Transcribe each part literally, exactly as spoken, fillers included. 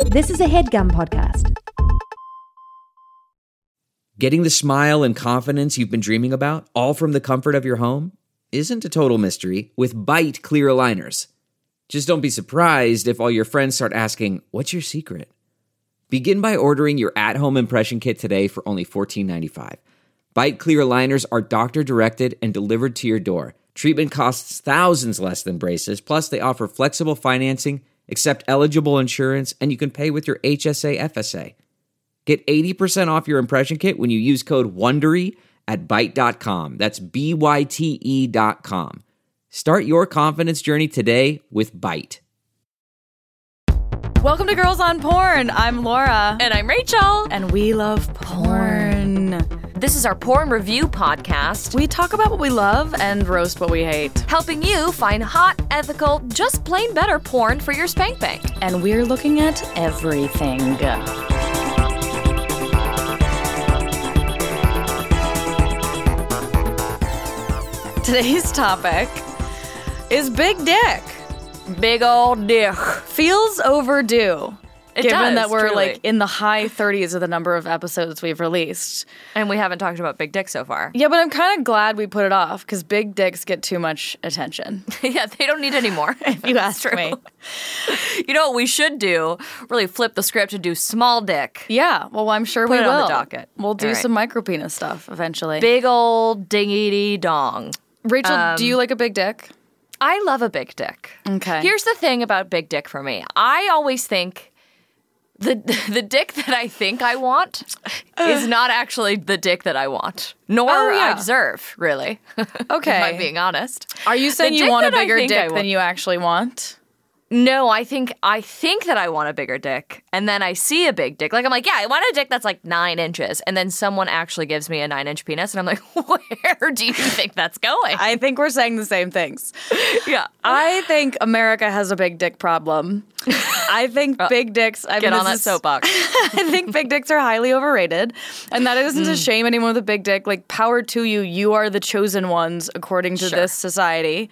This is a HeadGum podcast. Getting the smile and confidence you've been dreaming about, all from the comfort of your home, isn't a total mystery with Byte clear aligners. Just don't be surprised if all your friends start asking, "What's your secret?" Begin by ordering your at-home impression kit today for only fourteen ninety-five. Byte clear aligners are doctor-directed and delivered to your door. Treatment costs thousands less than braces, plus they offer flexible financing, accept eligible insurance, and you can pay with your H S A F S A. Get eighty percent off your impression kit when you use code WONDERY at byte dot com. That's B Y T E dot com. Start your confidence journey today with Byte. Welcome to Girls on Porn. I'm Laura. And I'm Rachel. And we love porn. This is our porn review podcast. We talk about what we love and roast what we hate. Helping you find hot, ethical, just plain better porn for your spank bank. And we're looking at everything. Today's topic is big dick. Big old dick. Feels overdue. It given does, that we're truly. like in the high thirties of the number of episodes we've released. And we haven't talked about big dick so far. Yeah, but I'm kind of glad we put it off because big dicks get too much attention. Yeah, they don't need any more. If you ask true. me. You know what we should do? Really flip the script and do small dick. Yeah, well, I'm sure Put we it will. on the docket. We'll do All right. some micropenis stuff eventually. Big old dingity dong. Rachel, um, do you like a big dick? I love a big dick. Okay. Here's the thing about big dick for me. I always think the the dick that I think I want is not actually the dick that I want, nor Oh, yeah. I deserve, really. Okay. If I'm being honest. Are you saying The you dick want a that I bigger think I dick want- than you actually want? No, I think I think that I want a bigger dick, and then I see a big dick. Like, I'm like, yeah, I want a dick that's like nine inches, and then someone actually gives me a nine-inch penis, and I'm like, where do you think that's going? I think we're saying the same things. yeah. I think America has a big dick problem. I think big dicks... I Get mean, on that this is- soapbox. I think big dicks are highly overrated, and that isn't to shame anyone with a big dick. Like, power to you. You are the chosen ones, according to Sure. this society.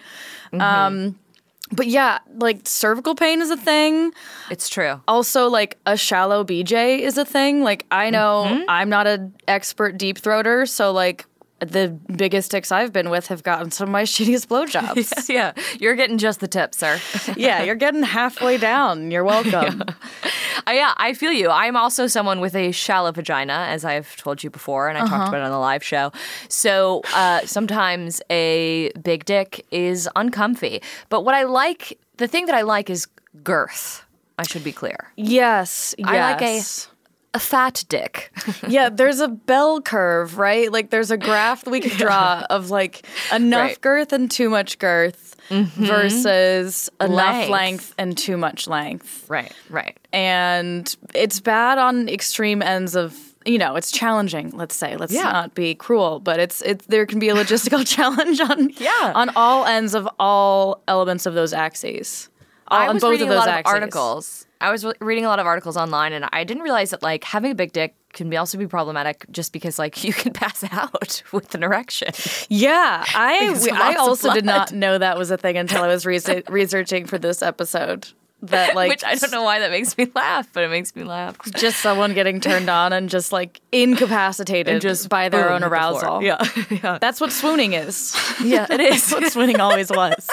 Um, but yeah, like, cervical pain is a thing. It's true. Also, like, a shallow B J is a thing. Like, I know I'm not an expert deep throater, so, like, the biggest dicks I've been with have gotten some of my shittiest blowjobs. Yeah, you're getting just the tip, sir. Yeah, you're getting halfway down. You're welcome. Uh, yeah, I feel you. I'm also someone with a shallow vagina, as I've told you before, and I talked about it on the live show. So uh, sometimes a big dick is uncomfy. But what I like, the thing that I like is girth. I should be clear. Yes, yes. I like a a fat dick. Yeah, there's a bell curve, right? Like, there's a graph that we could draw of, like, enough Right. girth and too much girth versus enough Length. length and too much length. Right, right. And it's bad on extreme ends of, you know, it's challenging, let's say. Let's Yeah. not be cruel, but it's it's there can be a logistical challenge on Yeah. on all ends of all elements of those axes. All, I on was both reading of those a lot axes. of articles. I was re- reading a lot of articles online, and I didn't realize that like having a big dick can be also be problematic just because like you can pass out with an erection. Yeah, I Because we, of I lots of also did blood. not know that was a thing until I was re- researching for this episode. That like Which I don't know why that makes me laugh, but it makes me laugh. just someone getting turned on and just like incapacitated And just by their boom, own hit the floor. arousal. Yeah, yeah. That's what swooning is. Yeah, it is. That's what swooning always was.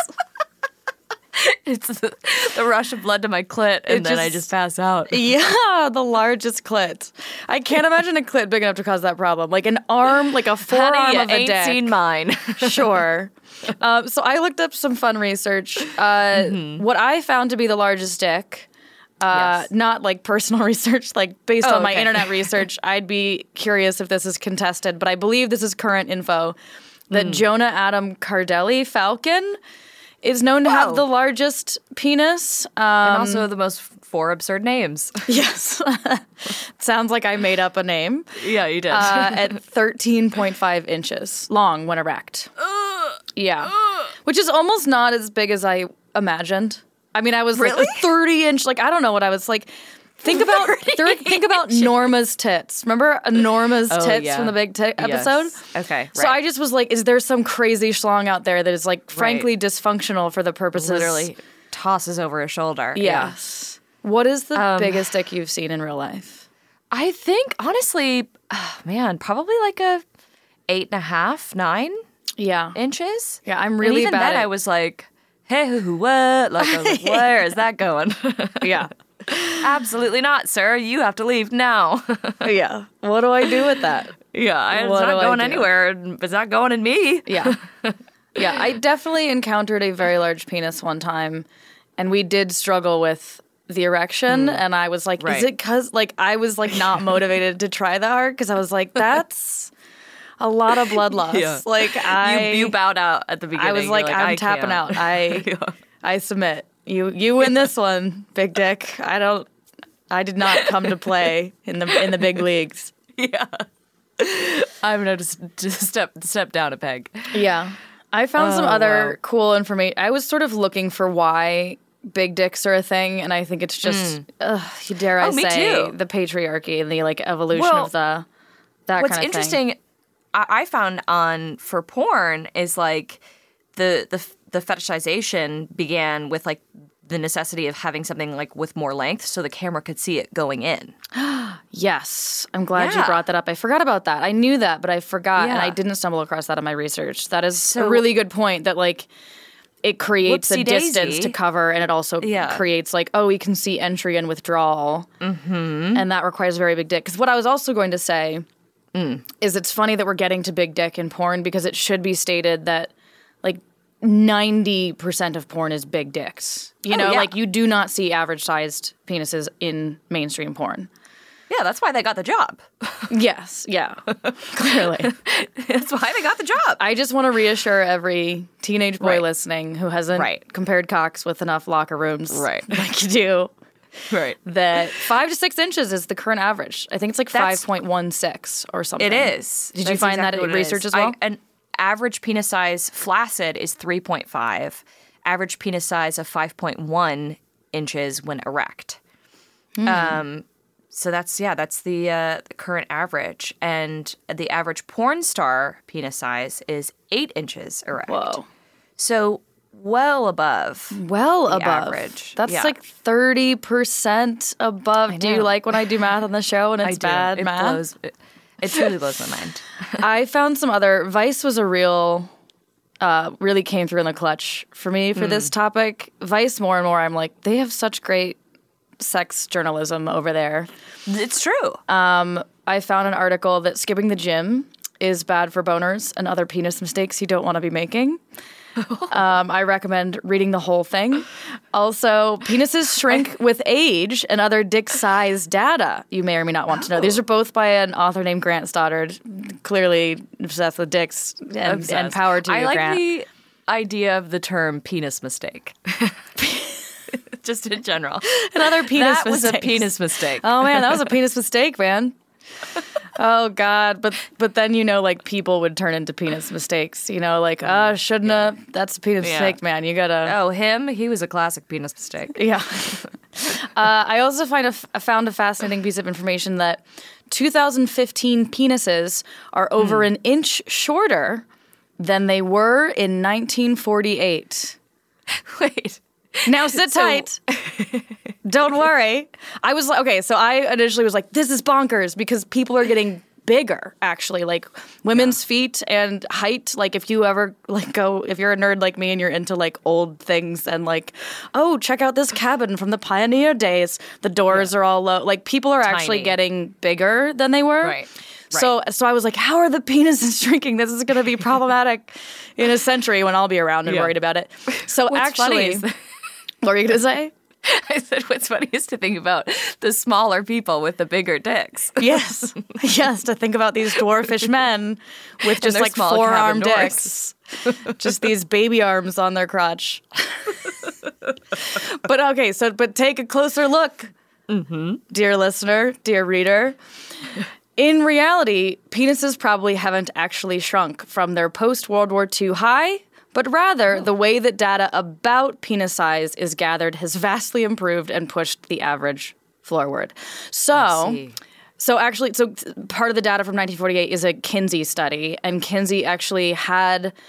It's the, the rush of blood to my clit, and It then I just- just pass out. Yeah, the largest clit. I can't imagine a clit big enough to cause that problem. Like an arm, like a forearm Honey, you of a ain't dick. seen mine. Sure. Um, so I looked up some fun research. Uh, What I found to be the largest dick, uh, Yes. not like personal research, like based Oh, on my okay. internet research, I'd be curious if this is contested, but I believe this is current info, that Jonah Adam Cardelli Falcon is known to have Whoa. the largest penis. Um, and also the most four absurd names. yes. Sounds like I made up a name. Yeah, you did. Uh, at thirteen point five inches long when erect. Yeah. Which is almost not as big as I imagined. I mean, I was Really? like a thirty inch, like, I don't know what I was like. Think about thir- think about Norma's tits. Remember Norma's Oh, tits yeah. from the big tit episode? Yes. Okay, So right. I just was like, is there some crazy schlong out there that is like frankly dysfunctional for the purposes? Literally tosses over his shoulder. Yes. What is the um, biggest dick you've seen in real life? I think, honestly, oh, man, probably like a eight and a half, nine yeah. inches. Yeah, I'm really and even bad then at... I was like, hey, what? Like, I was like, where is that going? Yeah. Absolutely not, sir. You have to leave now. Yeah. What do I do with that? Yeah, it's What not do I going do? anywhere. It's not going in me. Yeah. Yeah, I definitely encountered a very large penis one time, and we did struggle with the erection, mm. and I was like, right. is it because, like, I was, like, not motivated to try that hard, because I was like, that's a lot of blood loss. Yeah. Like, I... You, you bowed out at the beginning. I was like, like I'm I tapping can't. out. I Yeah. I submit. You you win this one, big dick. I don't... I did not come to play in the in the big leagues. Yeah. I'm going to just, just step, step down a peg. Yeah. I found Oh, some other wow. cool information. I was sort of looking for why big dicks are a thing, and I think it's just, ugh, dare I Oh, me say, too. the patriarchy and the like evolution Well, of the that What's kind of interesting, thing. I, I found on for porn is like the the the fetishization began with like the necessity of having something like with more length, so the camera could see it going in. Yes, I'm glad you Yeah. brought that up. I forgot about that. I knew that, but I forgot, and Yeah. I didn't stumble across that in my research. That is So- a really good point. That like it creates a Whoopsie distance daisy. to cover, and it also Yeah. creates like, oh, we can see entry and withdrawal, mm-hmm. and that requires a very big dick. Because what I was also going to say mm. is it's funny that we're getting to big dick in porn, because it should be stated that like ninety percent of porn is big dicks. You Oh, know, yeah. like you do not see average sized penises in mainstream porn. Yeah, that's why they got the job. Yes, yeah, clearly. That's why they got the job. I just want to reassure every teenage boy Right. listening who hasn't Right. compared cocks with enough locker rooms Right. like you do, Right. that five to six inches is the current average. I think it's like That's- five point one six or something. It is. Did you That's find exactly that what in it research is. as well? I, an average penis size flaccid is three point five. Average penis size of five point one inches when erect. Hmm. Um, so that's, yeah, that's the, uh, the current average. And the average porn star penis size is eight inches erect. Whoa. So well above. Well the above. average. That's Yeah. like thirty percent above. I Do you know. like when I do math on the show and I it's do. bad It math? blows. It, it truly blows my mind. I found some other. Vice was a real, uh, really came through in the clutch for me for this topic. Vice, more and more, I'm like, they have such great sex journalism over there. It's true. I found an article that skipping the gym is bad for boners and other penis mistakes you don't want to be making. um, I recommend reading the whole thing. Also, penises shrink with age and other dick size data you may or may not want to know. These are both by an author named Grant Stoddard, clearly obsessed with dicks, and, and Obsessed. power to I you, like Grant. the idea of the term penis mistake. Just in general. Another penis That was a mistakes. penis mistake. Oh man, that was a penis mistake, man. Oh god, but but then you know, like people would turn into penis mistakes. You know, like ah, oh, shouldn't have. That's a penis Yeah. mistake, man. You gotta. Oh, him? He was a classic penis mistake. Yeah. uh, I also find a, I found a fascinating piece of information that two thousand fifteen penises are over an inch shorter than they were in nineteen forty-eight. Wait. Now sit So- tight. Don't worry. I was like, okay, so I initially was like, this is bonkers because people are getting bigger, actually. Like women's feet and height. Like if you ever like go, if you're a nerd like me and you're into like old things and like, oh, check out this cabin from the pioneer days. The doors are all low. Like people are actually Tiny. getting bigger than they were. Right. So, so I was like, how are the penises shrinking? This is going to be problematic in a century when I'll be around and Yeah. worried about it. So What's funny actually, is that- what were you going to say? I said, what's funny is to think about the smaller people with the bigger dicks. Yes. Yes, to think about these dwarfish men with just their like small forearm cabin dicks. Just these baby arms on their crotch. But okay, so but take a closer look, mm-hmm. dear listener, dear reader. In reality, penises probably haven't actually shrunk from their post-World War Two high, but rather Oh. the way that data about penis size is gathered has vastly improved and pushed the average forward. So, see. so actually, so part of the data from nineteen forty-eight is a Kinsey study, and Kinsey actually had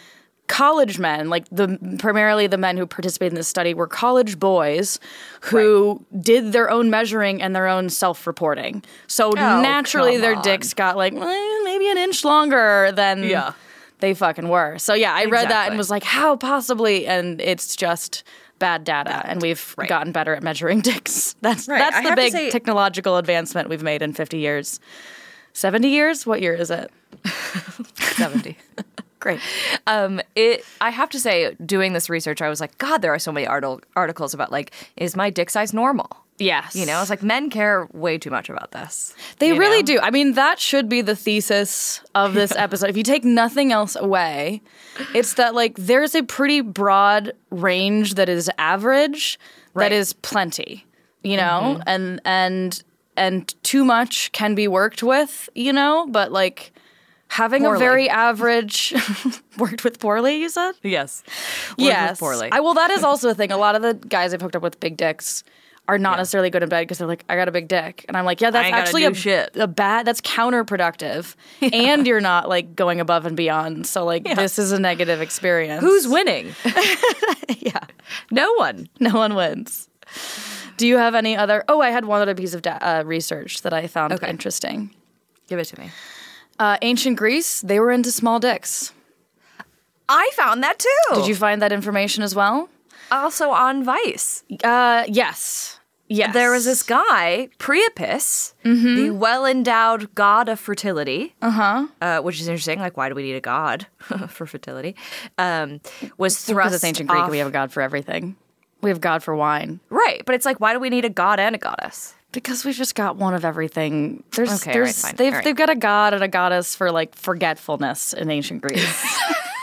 college men, like the primarily the men who participated in this study were college boys who right. did their own measuring and their own self-reporting. So oh, naturally their on. dicks got like eh, maybe an inch longer than yeah. they fucking were. So yeah, I exactly. read that and was like, how possibly? And it's just bad data, and we've right. gotten better at measuring dicks. That's right. that's I the big say- technological advancement we've made in fifty years. seventy years? What year is it? seventy. Great. Um, it. I have to say, doing this research, I was like, God, there are so many art- articles about, like, is my dick size normal? Yes. You know, it's like men care way too much about this. They really know? do. I mean, that should be the thesis of this yeah. episode. If you take nothing else away, it's that, like, there's a pretty broad range that is average, right. that is plenty, you know? Mm-hmm. And, and, and too much can be worked with, you know? But, like... Having poorly. a very average worked with poorly, you said? Yes. Worked yes. with poorly. I, well, that is also a thing. A lot of the guys I've hooked up with big dicks are not yeah. necessarily good in bed because they're like, I got a big dick. And I'm like, yeah, that's actually a, shit. a bad, that's counterproductive. Yeah. And you're not like going above and beyond. So like, yeah. this is a negative experience. Who's winning? yeah. No one. No one wins. Do you have any other? Oh, I had one other piece of da- uh, research that I found okay. interesting. Give it to me. Uh, ancient Greece, they were into small dicks. I found that too. Did you find that information as well? Also on Vice. Uh, yes. Yes. There was this guy, Priapus, mm-hmm. the well-endowed god of fertility, uh-huh. uh, which is interesting. Like, why do we need a god for fertility? Um, was thrust Because it's ancient Greek, off... we have a god for everything. We have god for wine. Right, but it's like, why do we need a god and a goddess? Because we've just got one of everything. There's, okay, there's, right, they've right. they've got a god and a goddess for like forgetfulness in ancient Greece.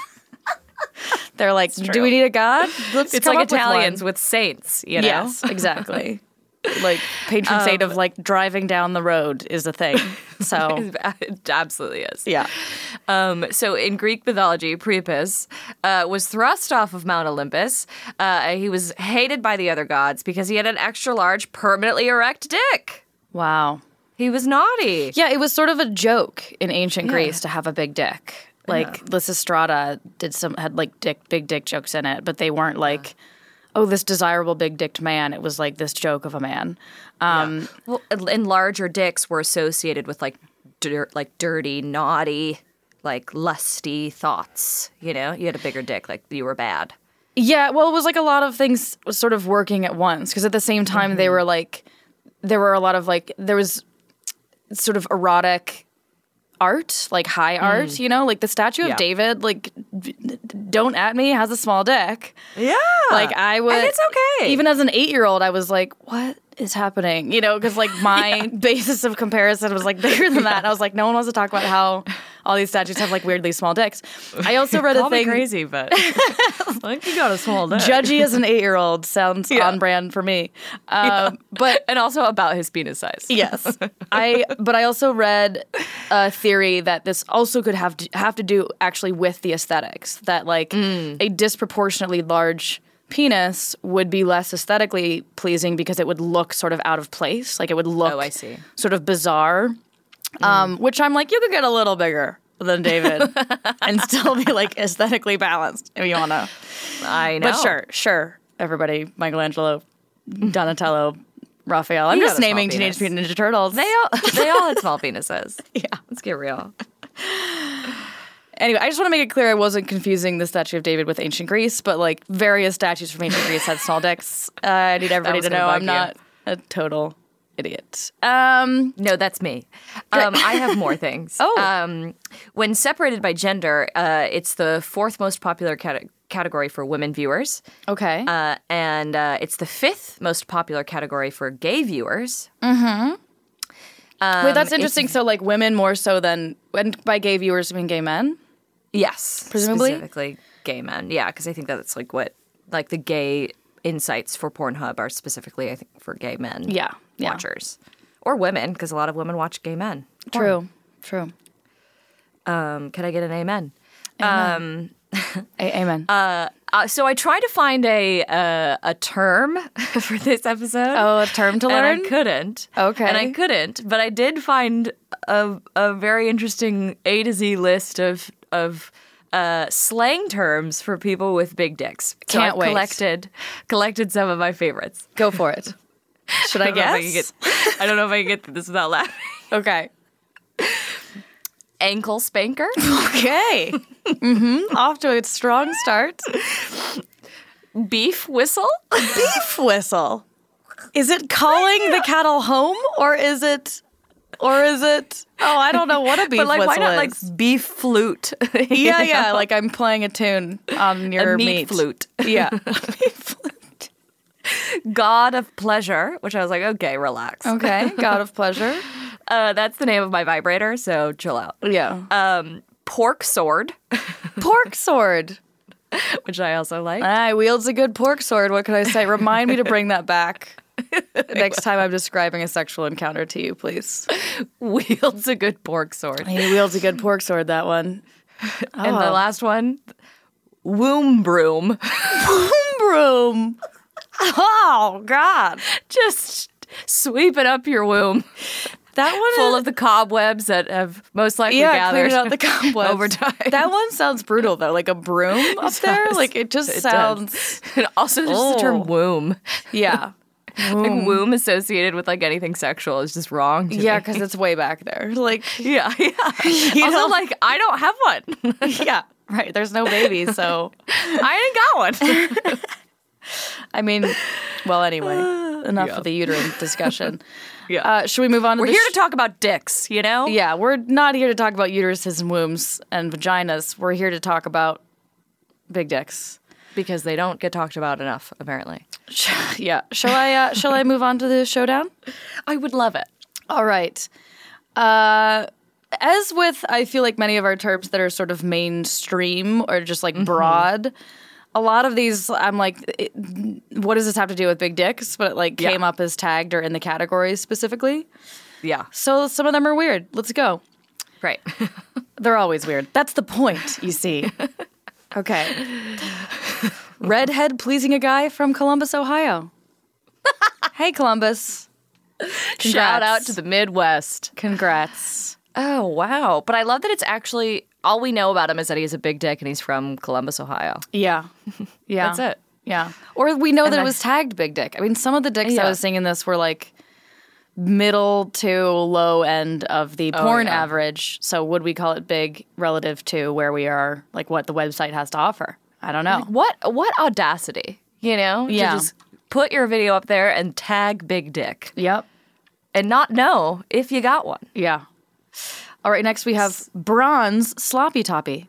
They're like, do we need a god? Let's it's come like up with Italians one. with saints, you know? Yes, exactly. Like patron saint um, of like driving down the road is a thing. So it absolutely is. Yeah. Um, so in Greek mythology, Priapus uh, was thrust off of Mount Olympus. Uh, he was hated by the other gods because he had an extra large, permanently erect dick. Wow. He was naughty. Yeah, it was sort of a joke in ancient yeah. Greece to have a big dick. Like yeah. Lysistrata did some had like dick big dick jokes in it, but they weren't like. Yeah. Oh, this desirable big-dicked man. It was like this joke of a man. Um, yeah. Well, and larger dicks were associated with like dirt, like dirty, naughty, like lusty thoughts. You know, you had a bigger dick, like you were bad. Yeah, well, it was like a lot of things sort of working at once because at the same time mm-hmm. they were like, there were a lot of like, there was sort of erotic art, like high art, mm. you know, like the statue of yeah. David, like d- don't at me, has a small dick. Yeah. Like I would, and it's okay. Even as an eight-year-old, I was like, what is happening? You know, because like my yeah. basis of comparison was like bigger than yeah. that. And I was like, no one wants to talk about how all these statues have like weirdly small dicks. I also read Call a thing. Me crazy, but like you got a small dick. Judgy as an eight-year-old sounds yeah. on brand for me. Um, yeah. But and also about his penis size. Yes, I. But I also read a theory that this also could have to, have to do actually with the aesthetics. That like mm. a disproportionately large penis would be less aesthetically pleasing because it would look sort of out of place. Like it would look oh, I see. sort of bizarre. Mm. Um, which I'm like, you could get a little bigger than David and still be like aesthetically balanced if you want to. I know. But sure, sure. Everybody, Michelangelo, Donatello, Raphael. I'm He just got a naming small Teenage penis. Mutant Ninja Turtles. They all they all had small penises. Yeah. Let's get real. Anyway, I just want to make it clear I wasn't confusing the statue of David with ancient Greece, but like various statues from ancient Greece had small dicks. Uh, I need everybody to know I'm not a total idiot. Um, no, that's me. Um, I have more things. Oh. Um, when separated by gender, uh, it's the fourth most popular cate- category for women viewers. Okay. Uh, and uh, it's the fifth most popular category for gay viewers. Mm-hmm. Um, Wait, that's interesting. So like women more so than, and by gay viewers, I mean gay men? Yes. Presumably? Specifically gay men. Yeah, because I think that's like what, like the gay insights for Pornhub are specifically, I think, for gay men yeah, yeah. watchers. Or women, because a lot of women watch gay men. True, true. Um, can I get an amen? Amen. Um, a- amen. Uh, uh, so I tried to find a uh, a term for this episode. Oh, a term to learn? And I couldn't. Okay. And I couldn't, but I did find a, a very interesting A to Z list of of uh, slang terms for people with big dicks. So Can't I've wait. collected collected some of my favorites. Go for it. Should I, I don't know if I can guess? get- I don't know if I can get through this without laughing. Okay. Ankle spanker. Okay. mm-hmm. Off to a strong start. Beef whistle. Beef whistle. Is it calling the cattle home, or is it, or is it? Oh, I don't know what a beef But like, why whistle not is. like beef flute? You yeah, yeah. know? Like I'm playing a tune on your a meat, flute. Yeah. Meat flute. God of pleasure, which I was like, okay, relax. Okay. God of pleasure. Uh, that's the name of my vibrator, so chill out. Yeah. Um, pork sword, Pork sword. which I also like. I wields a good pork sword. What can I say? Remind me to bring that back next time I'm describing a sexual encounter to you, please. Wields a good pork sword. He wields a good pork sword, that one. And the last one, womb broom. broom. Oh, God. Just sweeping up your womb. That one Full is, of the cobwebs that have most likely yeah, gathered clearing out the cobwebs. over time. That one sounds brutal, though. Like a broom up there. does. Like it just It sounds. does. And also just the Oh. term womb. Yeah. Like womb associated with like anything sexual is just wrong to Yeah, me. because it's way back there. Like, Yeah, yeah. You also, know? like, I don't have one. yeah, right. There's no baby, so. I ain't got one. I mean, well, anyway, enough Yeah. of the uterine discussion. Yeah. Uh, should we move on to We're the here sh- to talk about dicks, you know? Yeah, we're not here to talk about uteruses and wombs and vaginas. We're here to talk about big dicks. Because they don't get talked about enough, apparently. Yeah. Shall I uh, shall I move on to the showdown? I would love it. All right. Uh, as with, I feel like many of our terms that are sort of mainstream or just like broad, a lot of these, I'm like, it, what does this have to do with big dicks? But it like Yeah. came up as tagged or in the categories specifically. Yeah. So some of them are weird. Let's go. Right. They're always weird. That's the point, you see. Okay. Redhead pleasing a guy from Columbus, Ohio. Hey, Columbus. Congrats. Shout out to the Midwest. Congrats. Oh, wow. But I love that it's actually, all we know about him is that he has a big dick and he's from Columbus, Ohio. Yeah. Yeah. That's it. Yeah. Or we know that I- it was tagged big dick. I mean, some of the dicks I Yeah. was seeing in this were like middle to low end of the porn yeah. average. So would we call it big relative to where we are, like what the website has to offer? I don't know. What what audacity, you know? Yeah. To just put your video up there and tag big dick Yep. and not know if you got one. Yeah. All right, next we have bronze sloppy toppy.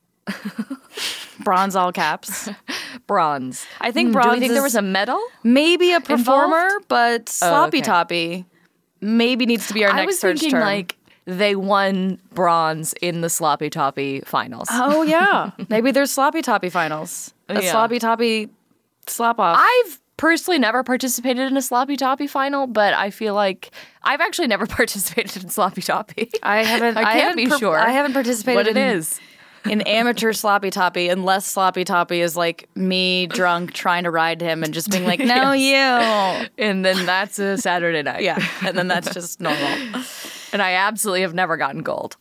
Bronze all caps. Bronze. I think Hmm, bronze Do we think is there was a medal? maybe a performer, involved? but sloppy okay. toppy maybe needs to be our I next was search thinking term. like they won bronze in the Sloppy Toppy finals. Oh yeah, maybe there's sloppy toppy finals. A Yeah. sloppy toppy slop off. I've personally never participated in a Sloppy Toppy final, but I feel like I've actually never participated in Sloppy Toppy. I haven't. I can't haven't be per- sure I haven't participated what it in, is. in amateur sloppy toppy, unless sloppy toppy is like me drunk trying to ride him and just being like, "No, you." And then that's a Saturday night. Yeah, and then that's just normal. And I absolutely have never gotten gold.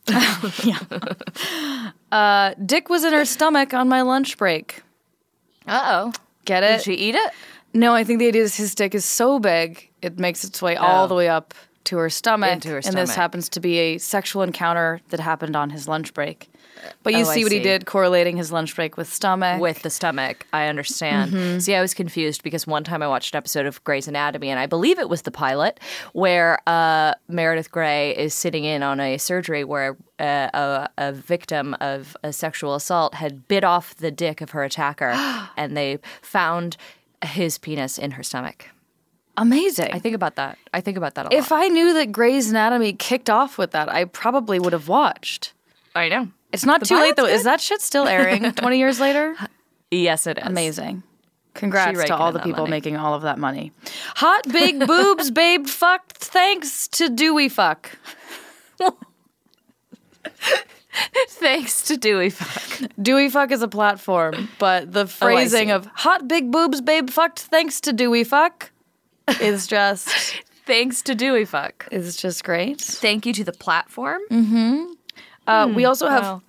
Uh, Dick was in her stomach on my lunch break. Uh-oh. Get Did it? she eat it? No, I think the idea is his dick is so big it makes its way all Oh. the way up to her stomach. Into her And this stomach. happens to be a sexual encounter that happened on his lunch break. But you Oh, I see what he see. did, correlating his lunch break with stomach. With the stomach. I understand. Mm-hmm. See, I was confused because one time I watched an episode of Grey's Anatomy, and I believe it was the pilot, where uh, Meredith Grey is sitting in on a surgery where uh, a, a victim of a sexual assault had bit off the dick of her attacker, and they found his penis in her stomach. Amazing. I think about that. I think about that a if lot. I knew that Grey's Anatomy kicked off with that, I probably would have watched. I know. It's not The too late, pilot's though. good. Is that shit still airing twenty years later? Yes, it is. Amazing. Congrats raking to all in the that people money. making all of that money. Hot big boobs, babe, fucked thanks to Dewey Fuck. Thanks to Dewey Fuck. Dewey Fuck is a platform, but the phrasing see. of hot big boobs, babe, fucked thanks to Dewey Fuck is just Thanks to Dewey Fuck. is just great. Thank you to the platform. Uh, we also have Wow.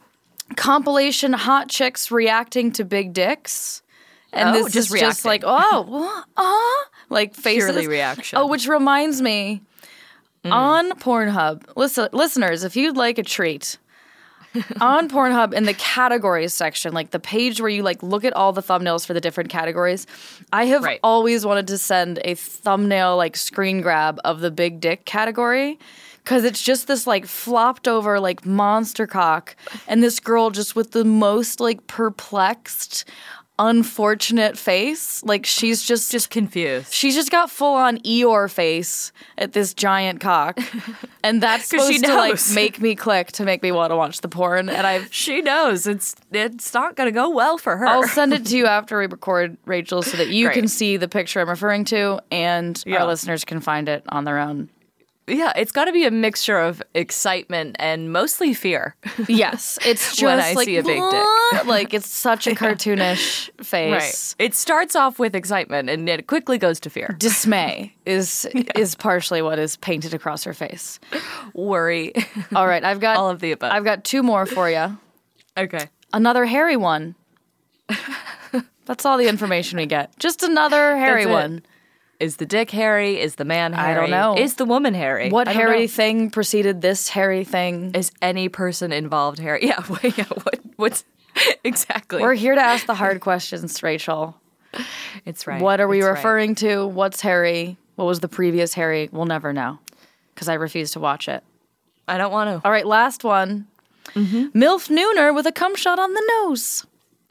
compilation hot chicks reacting to big dicks. And Oh, this just is just reacting. like, oh, uh, like faces. Purely reaction. Oh, which reminds me, on Pornhub, listen, listeners, if you'd like a treat, on Pornhub in the categories section, like the page where you like look at all the thumbnails for the different categories, I have Right. always wanted to send a thumbnail like screen grab of the big dick category. Cause it's just this like flopped over like monster cock, and this girl just with the most like perplexed, unfortunate face. Like she's just Just confused. she's just got full on Eeyore face at this giant cock, and that's 'Cause she supposed to like knows. make me click to make me want to watch the porn. And I've She knows it's it's not going to go well for her. I'll send it to you after we record, Rachel, so that you Great. can see the picture I'm referring to, and Yeah. our listeners can find it on their own. Yeah, it's got to be a mixture of excitement and mostly fear. Yes, it's just When I like see a big dick. "What?" Like it's such a cartoonish face. It starts off with excitement and it quickly goes to fear. Dismay is is partially what is painted across her face. Worry. All right, I've got All of the above. I've got two more for you. Okay. Another hairy one. That's all the information we get. Just another hairy That's it. one. Is the dick hairy? Is the man hairy? I don't know. Is the woman hairy? What I don't hairy know. thing preceded this hairy thing? Is any person involved hairy? Yeah, wait, yeah what, what's exactly? We're here to ask the hard questions, Rachel. It's right. What are we It's right. referring to? What's hairy? What was the previous hairy? We'll never know because I refuse to watch it. I don't want to. All right, last one. MILF Nooner with a cum shot on the nose.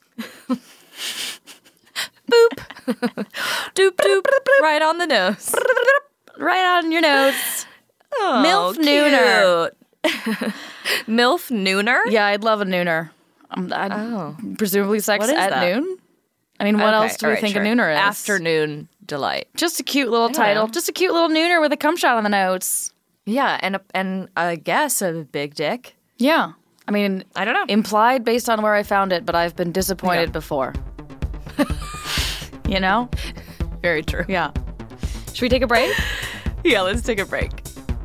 Doop doop, right on the nose. Right on your nose. Oh, MILF Nooner. cute. MILF Nooner? Yeah, I'd love a nooner. Um, I'd, Oh. Presumably sex What is at that? noon. I mean, what Okay, else do we all right, think sure. a nooner is? Afternoon delight. Just a cute little don't title. know. Just a cute little nooner with a cum shot on the nose. Yeah, and a, and I guess a big dick. Yeah. I mean, I don't know. implied based on where I found it, but I've been disappointed Yeah. before. You know? Very true. Yeah. Should we take a break? Yeah, let's take a break.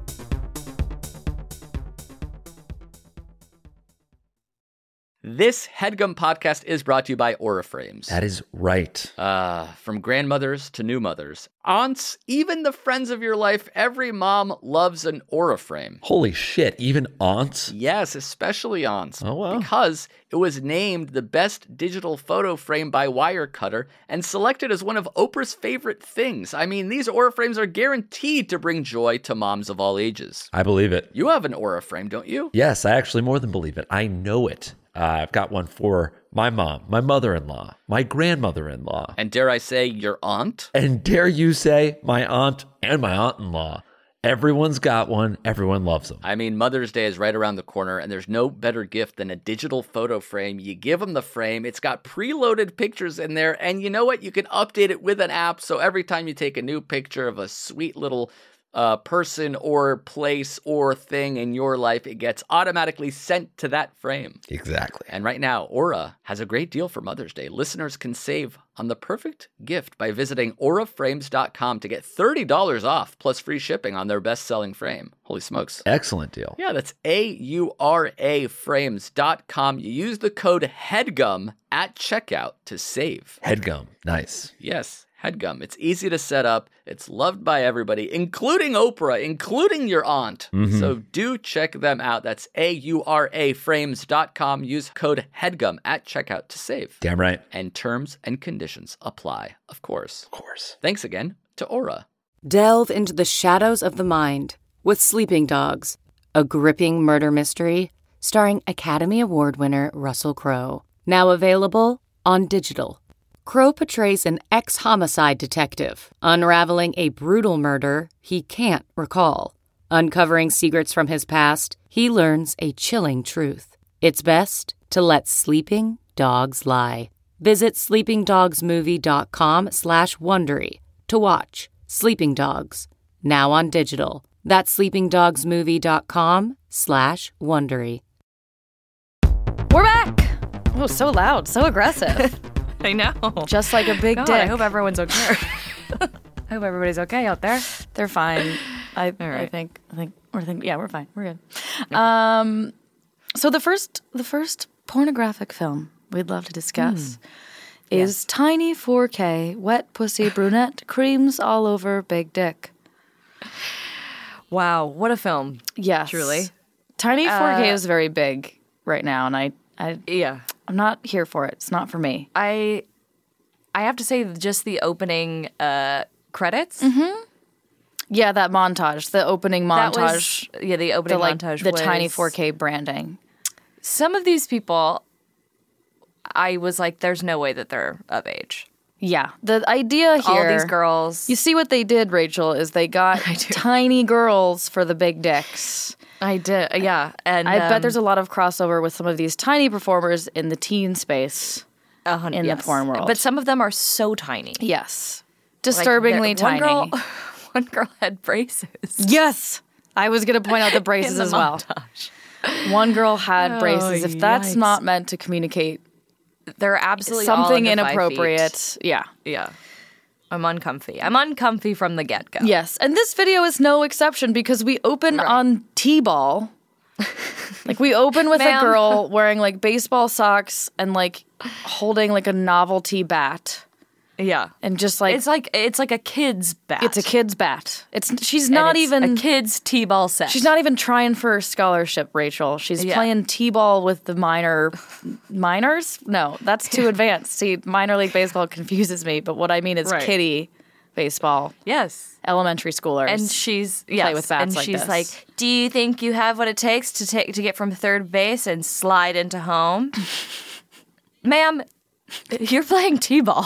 This HeadGum podcast is brought to you by Aura Frames. That is right. Uh, from grandmothers to new mothers, aunts, even the friends of your life, every mom loves an Aura Frame. Holy shit, even aunts? Yes, especially aunts. Oh, wow. Because it was named the best digital photo frame by Wirecutter and selected as one of Oprah's favorite things. I mean, these Aura Frames are guaranteed to bring joy to moms of all ages. I believe it. You have an Aura Frame, don't you? Yes, I actually more than believe it. I know it. Uh, I've got one for my mom, my mother-in-law, my grandmother-in-law, And dare I say, your aunt? and dare you say my aunt and my aunt-in-law. Everyone's got one. Everyone loves them. I mean, Mother's Day is right around the corner, and there's no better gift than a digital photo frame. You give them the frame, it's got preloaded pictures in there, and you know what? You can update it with an app, so every time you take a new picture of a sweet little uh, person or place or thing in your life, it gets automatically sent to that frame. Exactly. And right now, Aura has a great deal for Mother's Day. Listeners can save on the perfect gift by visiting aura frames dot com to get thirty dollars off plus free shipping on their best-selling frame. Holy smokes. Excellent deal. Yeah, that's A U R A frames dot com. You use the code HEADGUM at checkout to save. Headgum. Nice. Yes, HEADGUM. It's easy to set up. It's loved by everybody, including Oprah, including your aunt. So do check them out. That's A U R A frames dot com. Use code HEADGUM at checkout to save. Damn right. And terms and conditions apply, of course. Of course. Thanks again to Aura. Delve into the shadows of the mind with Sleeping Dogs, a gripping murder mystery starring Academy Award winner Russell Crowe. Now available on digital. Crowe portrays an ex-homicide detective unraveling a brutal murder he can't recall. Uncovering secrets from his past, he learns a chilling truth. It's best to let sleeping dogs lie. Visit sleepingdogsmovie.com slash Wondery to watch Sleeping Dogs, now on digital. That's sleepingdogsmovie.com slash Wondery. We're back. Oh, so loud, so aggressive. I know. Just like a big God, dick. I hope everyone's okay. I hope everybody's okay out there. They're fine. I, I right. think. I think. We're think. Yeah, we're fine. We're good. Um, so the first, the first pornographic film we'd love to discuss mm. is yeah. tiny four K, wet pussy brunette, creams all over big dick. Wow, what a film. Yes. Truly. Tiny four K uh, is very big right now, and I, I, yeah. I'm not here for it. It's not for me. I I have to say, just the opening uh, credits. Mm-hmm. Yeah, that montage, the opening montage. Was, yeah, the opening the, like, montage The was, tiny four K branding. Some of these people, I was like, there's no way that they're of age. Yeah. The idea here... All these girls... You see what they did, Rachel, is they got tiny girls for the big dicks. I did, yeah. And I um, bet there's a lot of crossover with some of these tiny performers in the teen space uh, in yes. the porn world. But some of them are so tiny. Yes. Disturbingly like tiny. One girl, one girl had braces. Yes! I was going to point out the braces the as well. montage. One girl had Oh, braces. If that's yikes. not meant to communicate They're absolutely all something under five inappropriate, feet. yeah. Yeah. I'm uncomfy. I'm uncomfy from the get-go. Yes, and this video is no exception because we open Right. on T-ball. Like, we open with a Ma'am. girl wearing, like, baseball socks and, like, holding, like, a novelty bat. Yeah. And just, like... It's like it's like a kid's bat. It's a kid's bat. It's She's And not it's even... a kid's T-ball set. She's not even trying for a scholarship, Rachel. She's Yeah. playing T-ball with the minor... Minors? No, that's too advanced. See, minor league baseball confuses me, but what I mean is Right. kiddie baseball. Yes. Elementary schoolers. And she's yes, with bats and like she's this. like, "Do you think you have what it takes to take to get from third base and slide into home?" Ma'am, you're playing T-ball.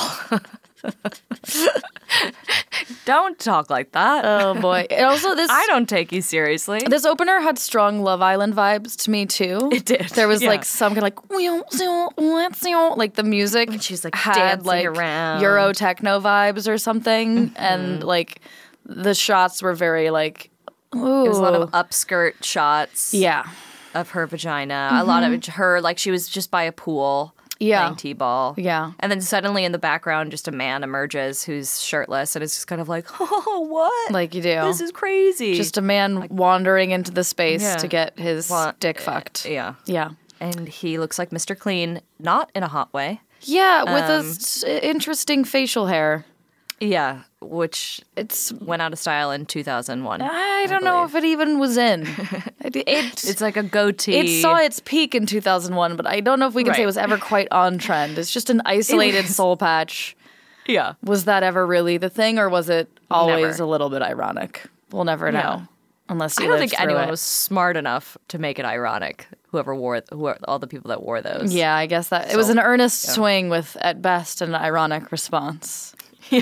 Don't talk like that. Oh, boy. And also, this... I don't take you seriously. This opener had strong Love Island vibes to me too. It did, There was yeah. like some kind of like like the music. When she's, like, had dancing like around. Euro techno vibes or something, Mm-hmm. and like the shots were very like. Ooh. It was a lot of upskirt shots yeah, of her vagina. A lot of her, like she was just by a pool Yeah. playing T-ball. Yeah. And then suddenly in the background, just a man emerges who's shirtless and it's just kind of like, oh, what? like you do. This is crazy. just a man wandering into the space Yeah. to get his Wa- dick fucked. yeah. Yeah. And he looks like Mister Clean, not in a hot way. Yeah, with Um, a s- interesting facial hair. Yeah, which It's went out of style in two thousand one. I don't know if it even was in. It, it It's like a goatee. It saw its peak in two thousand one, but I don't know if we can say Right. it was ever quite on trend. It's just an isolated soul patch. yeah. Was that ever really the thing, or was it always Never. a little bit ironic? We'll never know. Yeah. Unless you I don't lived think through anyone it. was smart enough to make it ironic. Whoever wore, who all the people that wore those. Yeah, I guess that it was So, an earnest swing with, at best, an ironic response. Yeah.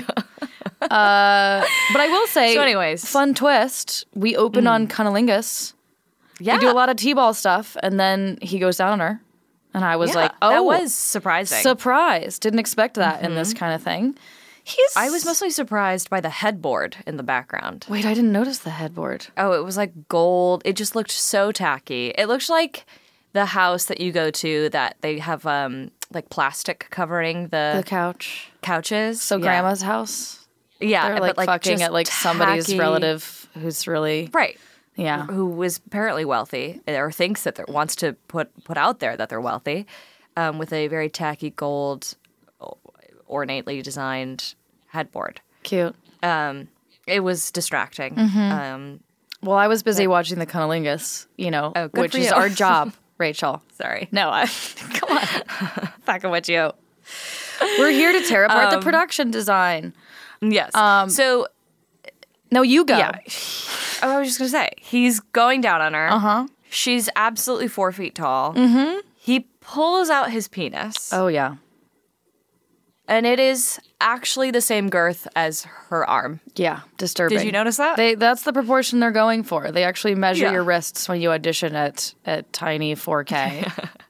uh, but I will say, So anyways. fun twist. We open on Cunnilingus. yeah. We do a lot of T-ball stuff, and then he goes down on her. And I was Yeah, like, oh. that was surprising. Surprised. Didn't expect that in this kind of thing. He's. I was mostly surprised by the headboard in the background. Wait, I didn't notice the headboard. Oh, it was like gold. It just looked so tacky. It looked like the house that you go to that they have um like plastic covering the, The couch. couches. So yeah. grandma's house. Yeah, They're like, but like fucking just at like somebody's tacky- relative who's really. right? Yeah. Who was apparently wealthy or thinks that they wants to put put out there that they're wealthy, um, with a very tacky gold, ornately designed headboard. Cute. Um, it was distracting. Mm-hmm. Um, Well, I was busy watching the Cunnilingus, you know, Oh, good which for is you. our job, Rachel. sorry. No, I, come on. Fucking with you. We're here to tear apart Um, the production design. Yes. Um, so No, you go. yeah, oh, I was just gonna say he's going down on her. Uh Uh-huh. huh. She's absolutely four feet tall. Mm-hmm. He pulls out his penis, Oh, yeah. and it is actually the same girth as her arm. Yeah, disturbing. Did you notice that? They that's the proportion they're going for. They actually measure Yeah. your wrists when you audition at at tiny four K.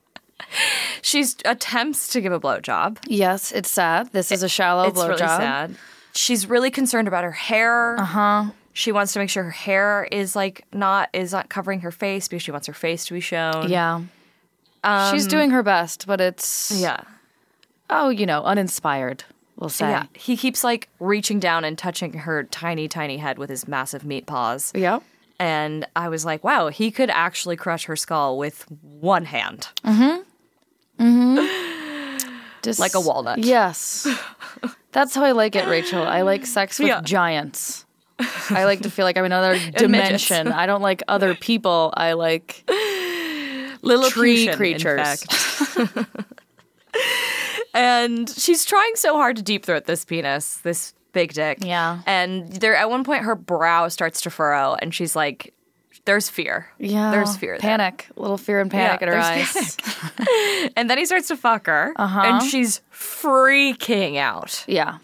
She attempts to give a blowjob. Yes, it's sad. This is a shallow It's really blowjob. sad. She's really concerned about her hair. Uh huh. She wants to make sure her hair is like not is not covering her face because she wants her face to be shown. Yeah. She's doing her best, but it's Yeah. oh, you know, uninspired, we'll say. Yeah. He keeps like reaching down and touching her tiny, tiny head with his massive meat paws. Yeah. And I was like, wow, he could actually crush her skull with one hand. Just, Like a walnut. Yes. That's how I like it, Rachel. I like sex with Yeah. giants. I like to feel like I'm in another dimension. I don't like other people. I like tree Lilliputian, in creatures. fact. And she's trying so hard to deep throat this penis, this big dick. Yeah. And there, at one point, her brow starts to furrow, and she's like, "There's fear. Yeah. There's fear. there." Panic. A little fear and panic Yeah, in her there's eyes. panic. And then he starts to fuck her, Uh-huh. and she's freaking out. Yeah.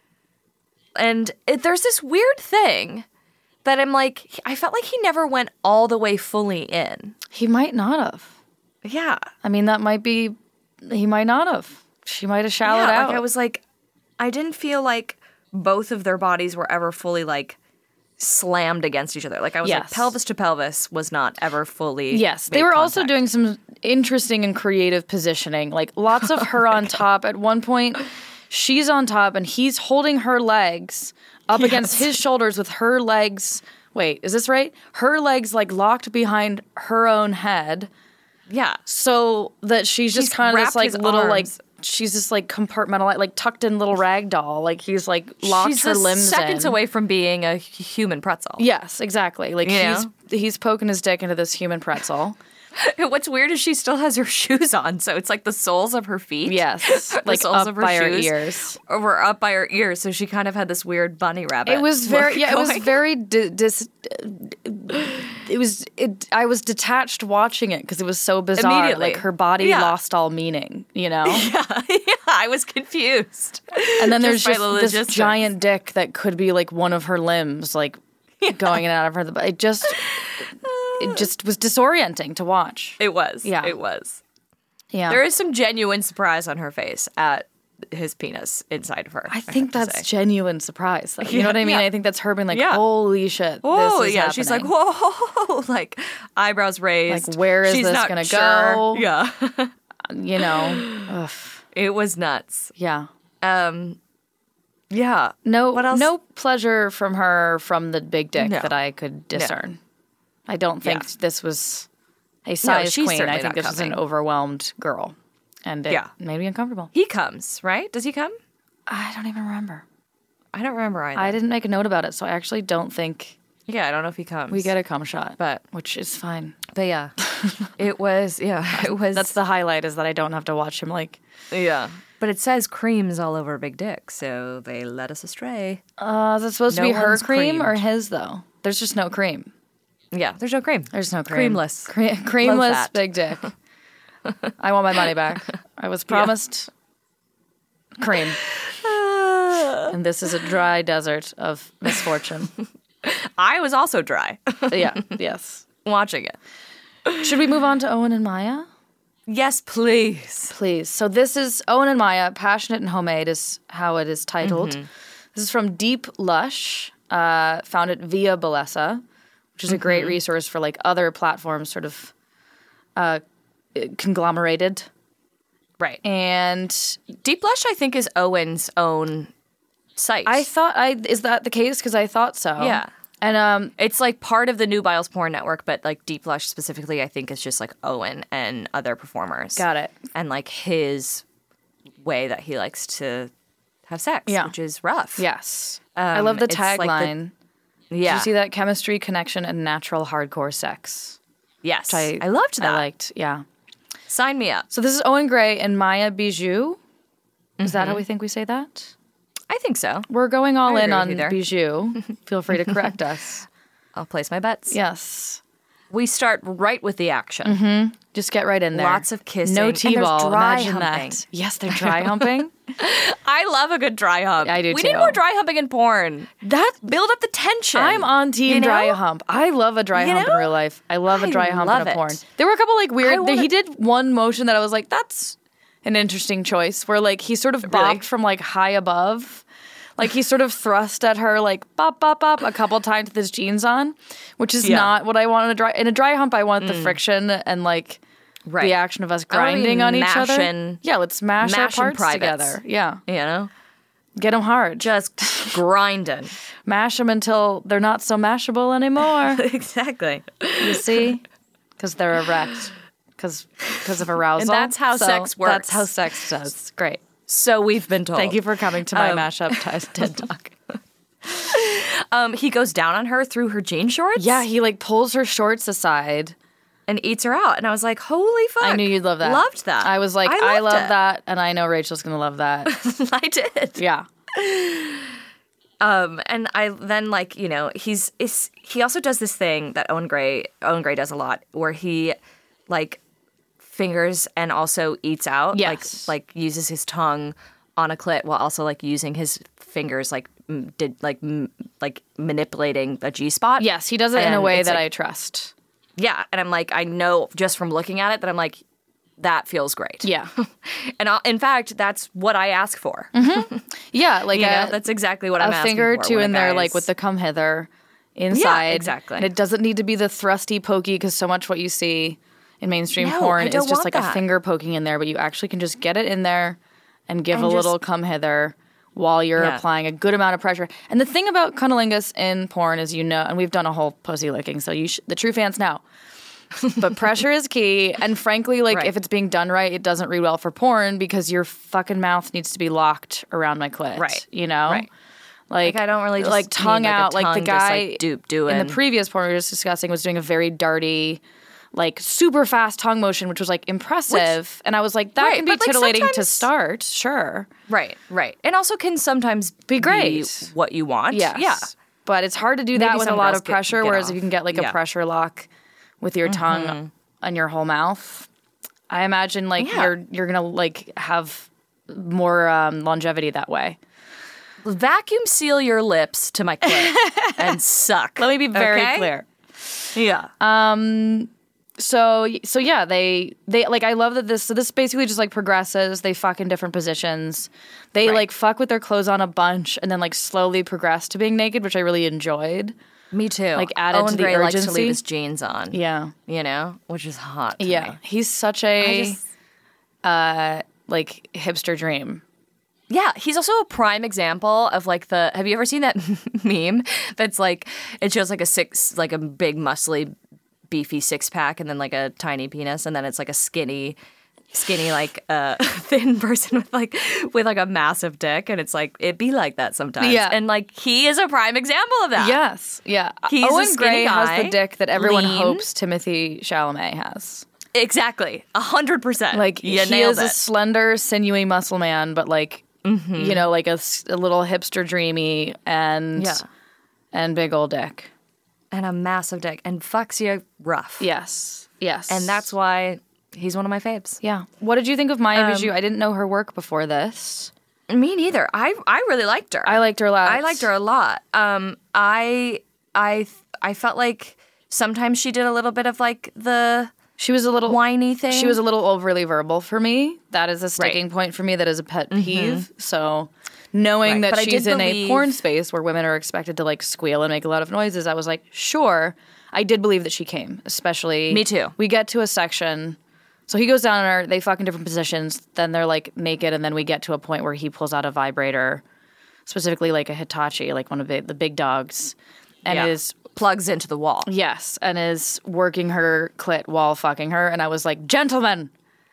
And it, there's this weird thing that I'm like, I felt like he never went all the way fully in. He might not have. Yeah. I mean, that might be, he might not have. She might have shallowed yeah, out. Like I was like, I didn't feel like both of their bodies were ever fully like slammed against each other. Like I was like, Yes. pelvis to pelvis was not ever fully. Yes, they made were also contact. doing some interesting and creative positioning. Like lots of her on top. At one point, she's on top and he's holding her legs up against his shoulders with her legs. Wait, is this right? Her legs like locked behind her own head, Yeah. so that she's just He's kind of this wrapped like his little like arms. she's just like compartmentalized, like tucked in little rag doll. Like he's like locked She's her just limbs seconds in. away from being a hu- human pretzel. Yes, exactly. Like You he's know? he's poking his dick into this human pretzel. What's weird is she still has her shoes on, so it's like the soles of her feet. Yes, The like soles up of her by her shoes ears. Were up by her ears, so she kind of had this weird bunny rabbit. It was very, look yeah, it was going. very di- dis. It was, it. I was detached watching it because it was so bizarre. Immediately. Like her body Yeah. lost all meaning, you know. yeah, yeah, I was confused. And then there's Just by just the this logistics. giant dick that could be like one of her limbs, like going in and out of her. It just, it just was disorienting to watch. It was. Yeah. It was. Yeah, There is some genuine surprise on her face at his penis inside of her. I think have to that's say. genuine surprise, though. You know what I mean? Yeah. I think that's her being like, Yeah. "Holy shit!" Oh this is yeah, she's like, happening." whoa, like eyebrows raised. Like, where is She's this not gonna sure. go? Yeah, You know, ugh. it was nuts. Yeah. Um, yeah. No, What else? no pleasure from her from the big dick No. that I could discern. I don't think Yeah. this was a size she's queen. I certainly think not this was an coming. overwhelmed girl, and it Yeah. made me uncomfortable. He comes, right? Does he come? I don't even remember. I don't remember either. I didn't make a note about it, so I actually don't think Yeah, I don't know if he comes. we get a cum shot, But- which is fine. but yeah, it was. Yeah, it was. That's the highlight, is that I don't have to watch him like. yeah. But it says creams all over Big Dick, so they led us astray. Uh, is it supposed No to be her one's cream or creamed. his though? There's just no cream. Yeah, there's no cream. There's no cream. Creamless. Cre- creamless fat. big dick. I want my money back. I was promised cream. And this is a dry desert of misfortune. I was also dry Yeah, yes. watching it. Should we move on to Owen and Maya? Yes, please. Please. So this is Owen and Maya, Passionate and Homemade is how it is titled. This is from Deep Lush, uh, found it via Bellesa, which is a great resource for like other platforms sort of uh, conglomerated. Right. And Deep Blush, I think, is Owen's own site. I thought I is that the case? Because I thought so. Yeah. And um, It's like part of the New Biles Porn Network, but like Deep Blush specifically, I think is just like Owen and other performers. got it. And like his way that he likes to have sex, Yeah. which is rough. Yes, I love Um, the it's like the- tagline. Did Yeah. you see that? Chemistry, connection, and natural hardcore sex. Yes. I, I, loved that. I liked. Yeah. Sign me up. So this is Owen Gray and Maya Bijou. Is that how Mm-hmm. we think we say that? I think so. We're going all I in agree with on you there. Bijou. Feel free to correct us. I'll place my bets. Yes. We start right with the action. Just get right in there. Lots of kissing. No And there's T-ball. dry Imagine humping. that. Yes, they're dry humping. I love a good dry hump. I do we too. need more dry humping in porn. That Build up the tension. I'm on team You know? dry hump. I love a dry You hump in know? real life. I love a I dry hump in love a it. porn. There were a couple like weird. I wanna- He did one motion that I was like, that's an interesting choice. Where like he sort of bopped from like high above. Like he sort of thrust at her like bop bop bop a couple times with his jeans on, which is Yeah. not what I want in a dry in a dry hump. I want the friction and like Right. the action of us I wanna be grinding on each other. mashing- Yeah, let's mash our mashing parts privates. together. Yeah, You know? get them hard. Just grinding. Mash them until they're not so mashable anymore. Exactly. You see? Because they're erect. because because of arousal. And that's how So sex works. That's how sex does. Great. So we've been told. Thank you for coming to my Um, mashup t- TED Talk. Um, he goes down on her through her jean shorts. Yeah, he like pulls her shorts aside. And eats her out. And I was like, holy fuck. I knew you'd love that. Loved that. I was like, I, I, love it. that, and I know Rachel's gonna love that. I did. Yeah. Um, and I then like, you know, he's is he also does this thing that Owen Gray Owen Gray does a lot where he like fingers and also eats out. Yes. Like like uses his tongue on a clit while also like using his fingers like m- did like m- like manipulating a G spot. Yes, he does it in a And way it's that like- I trust. Yeah, and I'm like, I know just from looking at it that I'm like, that feels great. Yeah. And I'll, in fact, that's what I ask for. Yeah, like You a, know, that's exactly what I'm a asking finger or for two when a in there, guy like is- with the come hither inside. exactly. And it doesn't need to be the thrusty pokey because so much what you see in mainstream No, porn I is don't just want like a that. finger poking in there, but you actually can just get it in there and give And a just- little come hither while you're Yeah. applying a good amount of pressure. And the thing about cunnilingus in porn is, you know, and we've done a whole pussy licking, so you sh- the true fans know. But pressure is key, and frankly, like Right. if it's being done right, it doesn't read well for porn because your fucking mouth needs to be locked around my clit. Right. You know? Right. Like, Like, I don't really just like need, tongue like, a out. Like the tongue just, guy like, doop in doing. the previous porn we were just discussing was doing a very darty, like super fast tongue motion, which was like impressive. and I was like, that Right, can be but, like, titillating to sometimes- start, sure. Right, right. And also can sometimes Be great. what you want. Yes. Yeah. But it's hard to do that Maybe with a some lot girls of get- pressure, get whereas off. if you can get like a Yeah. pressure lock with your tongue on your whole mouth, I imagine like Yeah. you're you're gonna like have more um, longevity that way. Vacuum seal your lips to my clit and suck. Let me be very okay? clear. Yeah. So so yeah, they they like I love that this so this basically just like progresses. They fuck in different positions. They Right. like fuck with their clothes on a bunch and then like slowly progress to being naked, which I really enjoyed. Me too. like, added Owen to the Gray likes to urgency. leave his jeans on. Yeah. You know, which is hot. To Yeah. me. He's such a I just- uh like hipster dream. Yeah, he's also a prime example of like the. Have you ever seen that meme that's like it shows like a six, like a big muscly, beefy six pack, and then like a tiny penis, and then it's like a skinny, skinny like uh, thin person with like with like a massive dick, and it's like it be like that sometimes. Yeah. and like he is a prime example of that. Yes. Yeah. He's a Owen skinny Gray has guy, the dick that everyone lean. hopes Timothy Chalamet has. exactly, a hundred percent. Like you he nailed is it. a slender, sinewy muscle man, but like you know, like a, s- a little hipster dreamy and Yeah. and big old dick. and a massive dick, and fucks you rough. Yes. Yes. and that's why he's one of my faves. yeah. What did you think of Maya Um, Bijou? I didn't know her work before this. Me neither. I I really liked her. I liked her a lot. I liked her a lot. Um, I I I felt like sometimes she did a little bit of like the She was a little whiny thing. She was a little overly verbal for me. That is a sticking point for me. That is a pet peeve. So knowing Right. that But I she's did in a believe- porn space where women are expected to like squeal and make a lot of noises, I was like, sure. I did believe that she came, especially. Me too. We get to a section. So he goes down on her. They fuck in different positions. Then they're like naked, and then we get to a point where he pulls out a vibrator, specifically like a Hitachi, like one of the, the big dogs, and Yeah. is plugs into the wall. yes, and is working her clit while fucking her. And I was like, gentlemen.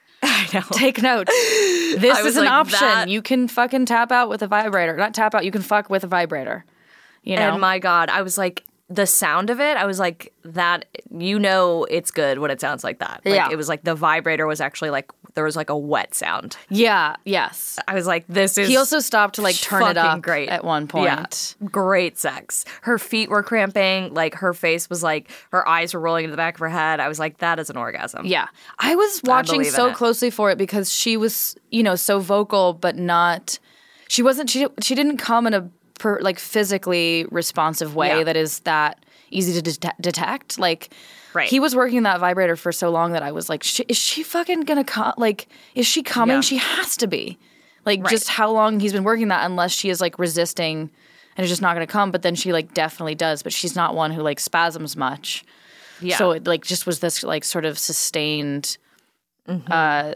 I know. Take note. This I was is an like, option. that- You can fucking tap out with a vibrator. Not tap out. You can fuck with a vibrator. You know. And my God, I was like, the sound of it, I was like, that, you know, it's good when it sounds like that. Like, Yeah. It was like the vibrator was actually like, there was like a wet sound. yeah. Yes. I was like, this is. He also stopped to like turn it fucking up great. at one point. Yeah. Great sex. Her feet were cramping. Like her face was like, her eyes were rolling into the back of her head. I was like, that is an orgasm. Yeah. I was watching believe in so it. closely for it because she was, you know, so vocal, but not. She wasn't. She she didn't come in a per, like physically responsive way Yeah. that is that easy to det- detect. Like. Right. He was working that vibrator for so long that I was like, "Sh- is she fucking gonna come? Like, is she coming? Yeah. She has to be. Like, Right. just how long he's been working that, unless she is like resisting and is just not gonna come. But then she like definitely does. But she's not one who like spasms much. Yeah. So it like just was this like sort of sustained, Mm-hmm. uh,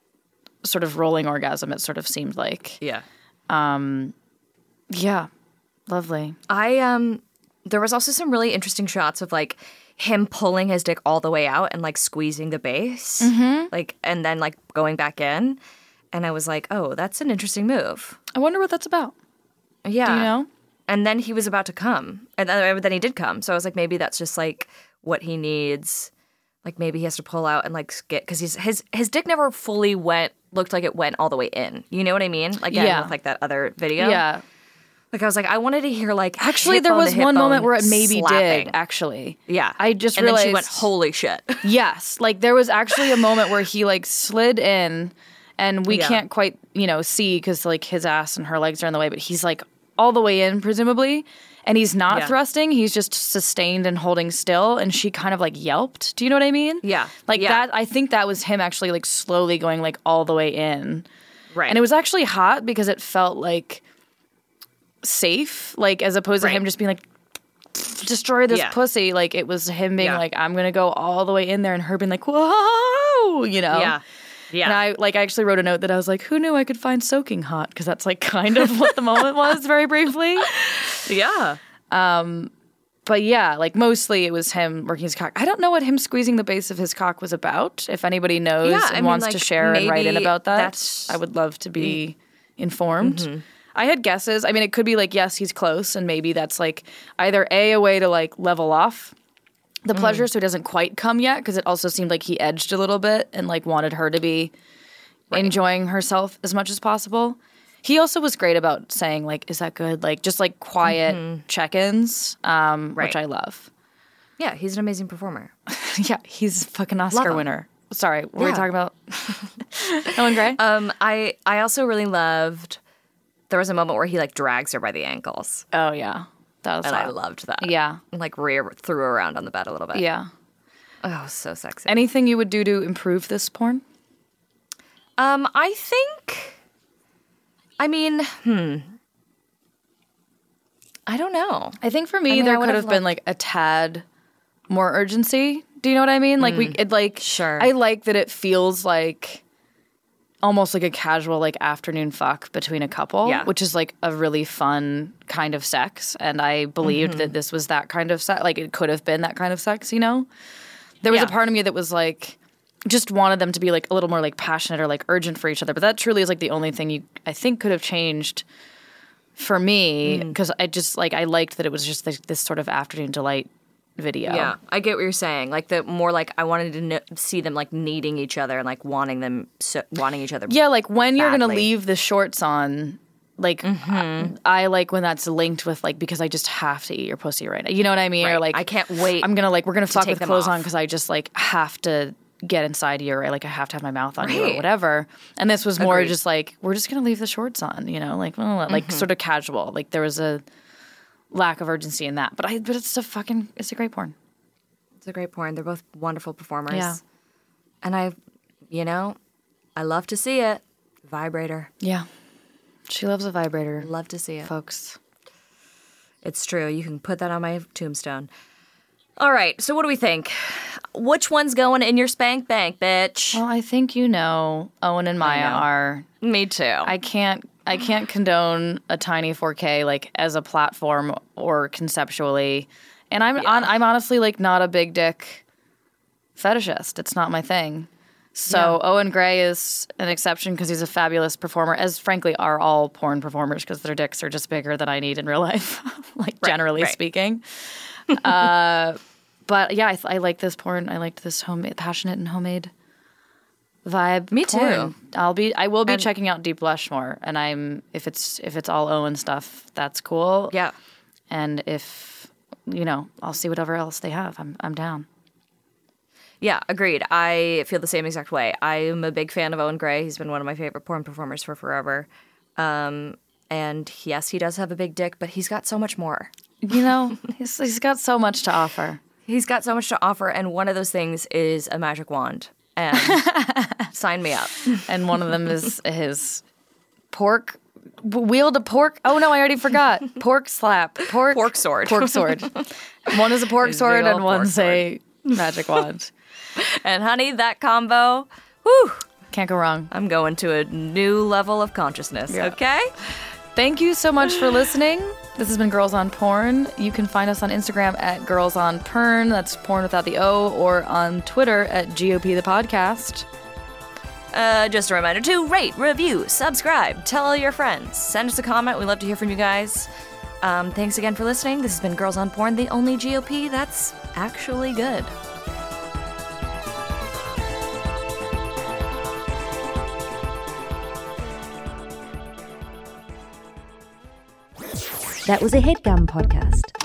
sort of rolling orgasm. It sort of seemed like. Yeah. Yeah, lovely. I, um, there was also some really interesting shots of like him pulling his dick all the way out and like squeezing the base, Mm-hmm. like, and then like going back in. And I was like, oh, that's an interesting move. I wonder what that's about. Yeah. Do you know? And then he was about to come. And then, then he did come. So I was like, maybe that's just like what he needs. Like maybe he has to pull out and like get, because he's his his dick never fully went, looked like it went all the way in. You know what I mean? Like Yeah. with like that other video. Yeah. Like I was like, I wanted to hear like Actually, hip there bone to was hip one moment bone where it maybe slapping. did, actually. Yeah. I just and realized. then she went, holy shit. Yes. Like there was actually a moment where he like slid in and we Yeah. can't quite, you know, see because like his ass and her legs are in the way, but he's like all the way in, presumably. And he's not Yeah. thrusting. He's just sustained and holding still. And she kind of like yelped. Do you know what I mean? Yeah. Like Yeah. that. I think that was him actually like slowly going like all the way in. Right. And it was actually hot because it felt like safe, like as opposed Right. to him just being like, destroy this Yeah. pussy. Like it was him being Yeah. like, I'm going to go all the way in there and her being like, whoa, you know? Yeah. Yeah. And I like I actually wrote a note that I was like, who knew I could find soaking hot? Because that's like kind of what the moment was very briefly. yeah. But yeah, like mostly it was him working his cock. I don't know what him squeezing the base of his cock was about. If anybody knows Yeah, and I mean, wants to like, share and write in maybe about that, that's- I would love to be informed. Mm-hmm. I had guesses. I mean, it could be like, yes, he's close, and maybe that's like either A, a way to like level off the pleasure so it doesn't quite come yet, because it also seemed like he edged a little bit and like wanted her to be enjoying herself as much as possible. He also was great about saying like, is that good? Like just like quiet check-ins, um, Right. which I love. Yeah. He's an amazing performer. Yeah, he's a fucking Oscar him. winner. Sorry, what were we Yeah. talking about? Ellen Gray? Um, I I also really loved. There was a moment where he like drags her by the ankles, oh, yeah. That was and I hot. loved that. Yeah, And, like rear threw her around on the bed a little bit. yeah. Oh, so sexy. Anything you would do to improve this porn? Um, I think. I mean, hmm. I don't know. I think for me, I mean, I there would could have have been like a tad more urgency. Do you know what I mean? Like we, it like Sure. I like that it feels like almost like a casual like afternoon fuck between a couple, Yeah. which is like a really fun kind of sex. And I believed Mm-hmm. that this was that kind of sex. Like it could have been that kind of sex. You know, there was Yeah. a part of me that was like just wanted them to be like a little more like passionate or like urgent for each other. But that truly is like the only thing you I think could have changed for me, because I just like I liked that it was just like this sort of afternoon delight video. Yeah, I get what you're saying. Like the more like I wanted to kn- see them like needing each other and like wanting them, so, wanting each other. Yeah, like when you're gonna badly. leave the shorts on, like I, I like when that's linked with like because I just have to eat your pussy right now. You know what I mean? Or Right. like I can't wait I'm gonna like we're gonna fuck take with them clothes off. on because I just like have to get inside you, or like I have to have my mouth on you or Right. whatever. And this was more Agreed. just like we're just gonna leave the shorts on. You know, like well, like sort of casual. Like there was a lack of urgency in that, but I but it's a fucking it's a great porn. It's a great porn. They're both wonderful performers. Yeah. And I, you know, I love to see it. Vibrator. Yeah, she loves a vibrator. Love to see it. Folks. It's true. You can put that on my tombstone. All right. So what do we think? Which one's going in your spank bank, bitch? Well, I think you know Owen and Maya know. are. Me too. I can't. I can't condone a tiny four K like as a platform or conceptually, and I'm on, I'm honestly like not a big dick fetishist. It's not my thing. So Owen Gray is an exception because he's a fabulous performer, as frankly are all porn performers because their dicks are just bigger than I need in real life, like generally right. speaking. uh, but yeah, I, I like this porn. I liked this homemade, passionate and homemade vibe. Me porn. too. I'll be. I will be And- checking out Deep Blush more, and I'm if it's if it's all Owen stuff, that's cool. yeah. And if you know, I'll see whatever else they have. I'm I'm down. Yeah, agreed. I feel the same exact way. I am a big fan of Owen Gray. He's been one of my favorite porn performers for forever. Um, and yes, he does have a big dick, but he's got so much more. You know, he's he's got so much to offer. He's got so much to offer, and one of those things is a magic wand. And sign me up. And one of them is his pork wield a pork. Oh no, I already forgot. Pork slap. Pork Pork sword. Pork sword. One is a pork His sword big and old one's pork a magic wand. And honey, that combo, whew, Can't go wrong. I'm going to a new level of consciousness, Yeah. okay? Thank you so much for listening. This has been Girls on Porn. You can find us on Instagram at Girls on Pern. That's porn without the O, or on Twitter at G O P the podcast. Uh, just a reminder to rate, review, subscribe, tell all your friends, send us a comment. We love to hear from you guys. Um, thanks again for listening. This has been Girls on Porn, the only G O P that's actually good. That was a HeadGum podcast.